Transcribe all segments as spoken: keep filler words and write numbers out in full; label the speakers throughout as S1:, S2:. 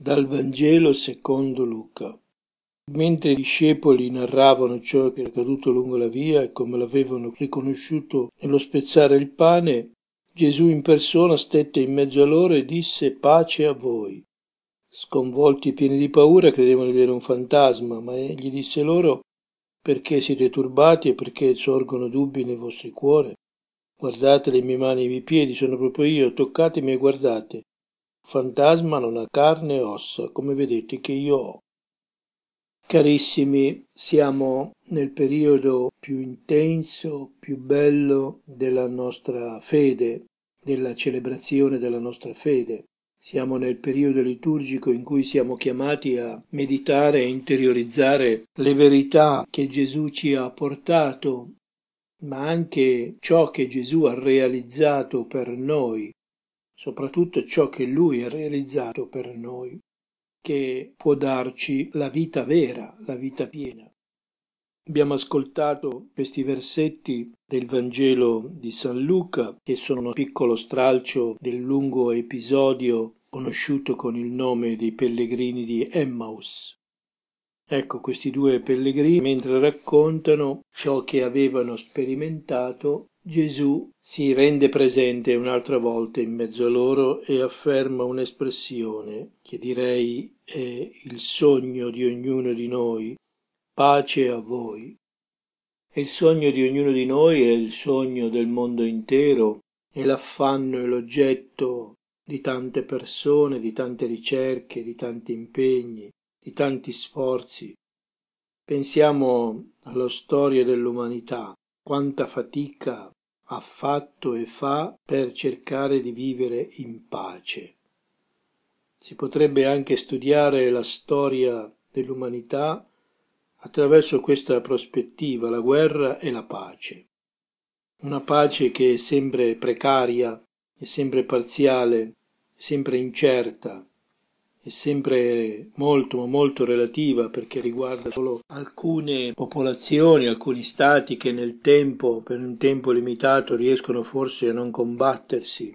S1: Dal Vangelo secondo Luca. Mentre i discepoli narravano ciò che era accaduto lungo la via e come l'avevano riconosciuto nello spezzare il pane, Gesù in persona stette in mezzo a loro e disse: pace a voi. Sconvolti e pieni di paura credevano di vedere un fantasma, ma egli disse loro: perché siete turbati e perché sorgono dubbi nei vostri cuori? Guardate le mie mani e i miei piedi, sono proprio io, toccatemi e guardate. Un fantasma non ha carne e ossa, come vedete che io ho. Carissimi, siamo nel periodo più intenso, più bello della nostra fede, della celebrazione della nostra fede. Siamo nel periodo liturgico in cui siamo chiamati a meditare e interiorizzare le verità che Gesù ci ha portato, ma anche ciò che Gesù ha realizzato per noi, soprattutto ciò che Lui ha realizzato per noi, che può darci la vita vera, la vita piena. Abbiamo ascoltato questi versetti del Vangelo di San Luca, che sono un piccolo stralcio del lungo episodio conosciuto con il nome dei pellegrini di Emmaus. Ecco, questi due pellegrini, mentre raccontano ciò che avevano sperimentato, Gesù si rende presente un'altra volta in mezzo a loro e afferma un'espressione che direi è il sogno di ognuno di noi: pace a voi. È il sogno di ognuno di noi, è il sogno del mondo intero, è l'affanno e l'oggetto di tante persone, di tante ricerche, di tanti impegni, di tanti sforzi. Pensiamo alla storia dell'umanità, quanta fatica ha fatto e fa per cercare di vivere in pace. Si potrebbe anche studiare la storia dell'umanità attraverso questa prospettiva, la guerra e la pace. Una pace che è sempre precaria, è sempre parziale, è sempre incerta, è sempre molto molto relativa, perché riguarda solo alcune popolazioni, alcuni stati che nel tempo, per un tempo limitato, riescono forse a non combattersi,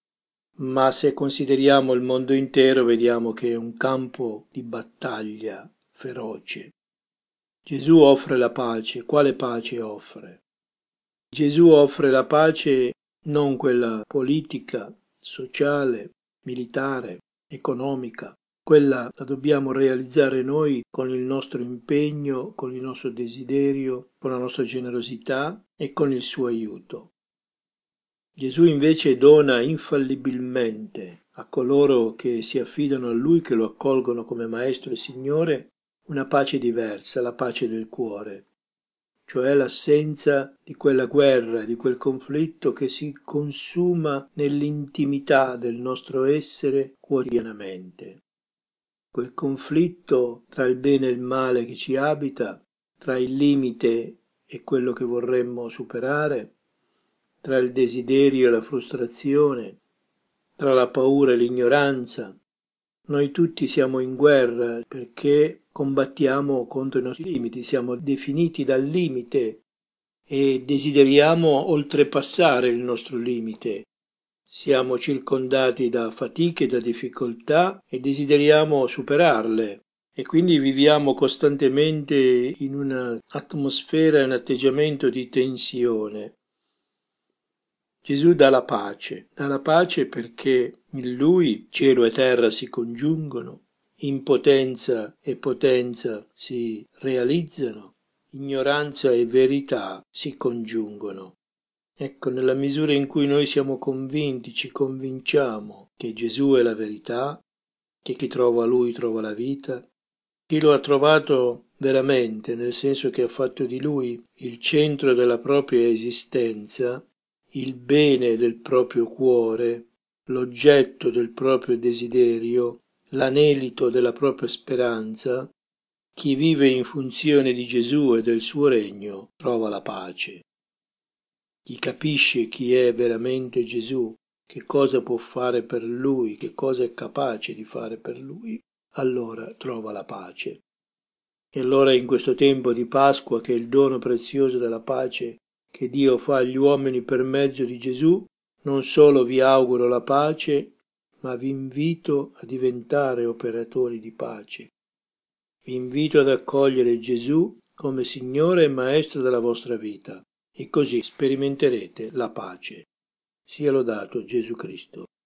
S1: ma se consideriamo il mondo intero vediamo che è un campo di battaglia feroce. Gesù offre la pace. Quale pace offre? Gesù offre la pace, non quella politica, sociale, militare, economica. Quella la dobbiamo realizzare noi con il nostro impegno, con il nostro desiderio, con la nostra generosità e con il suo aiuto. Gesù invece dona infallibilmente a coloro che si affidano a Lui, che lo accolgono come Maestro e Signore, una pace diversa, la pace del cuore, cioè l'assenza di quella guerra, di quel conflitto che si consuma nell'intimità del nostro essere quotidianamente. Quel conflitto tra il bene e il male che ci abita, tra il limite e quello che vorremmo superare, tra il desiderio e la frustrazione, tra la paura e l'ignoranza. Noi tutti siamo in guerra perché combattiamo contro i nostri limiti, siamo definiti dal limite e desideriamo oltrepassare il nostro limite. Siamo circondati da fatiche, da difficoltà e desideriamo superarle, e quindi viviamo costantemente in un'atmosfera e un atteggiamento di tensione. Gesù dà la pace, dà la pace perché in Lui cielo e terra si congiungono, impotenza e potenza si realizzano, ignoranza e verità si congiungono. Ecco, nella misura in cui noi siamo convinti, ci convinciamo che Gesù è la verità, che chi trova Lui trova la vita, chi lo ha trovato veramente, nel senso che ha fatto di Lui il centro della propria esistenza, il bene del proprio cuore, l'oggetto del proprio desiderio, l'anelito della propria speranza, chi vive in funzione di Gesù e del suo regno trova la pace. Chi capisce chi è veramente Gesù, che cosa può fare per Lui, che cosa è capace di fare per Lui, allora trova la pace. E allora in questo tempo di Pasqua, che è il dono prezioso della pace che Dio fa agli uomini per mezzo di Gesù, non solo vi auguro la pace, ma vi invito a diventare operatori di pace. Vi invito ad accogliere Gesù come Signore e Maestro della vostra vita e così sperimenterete la pace. Sia lodato Gesù Cristo.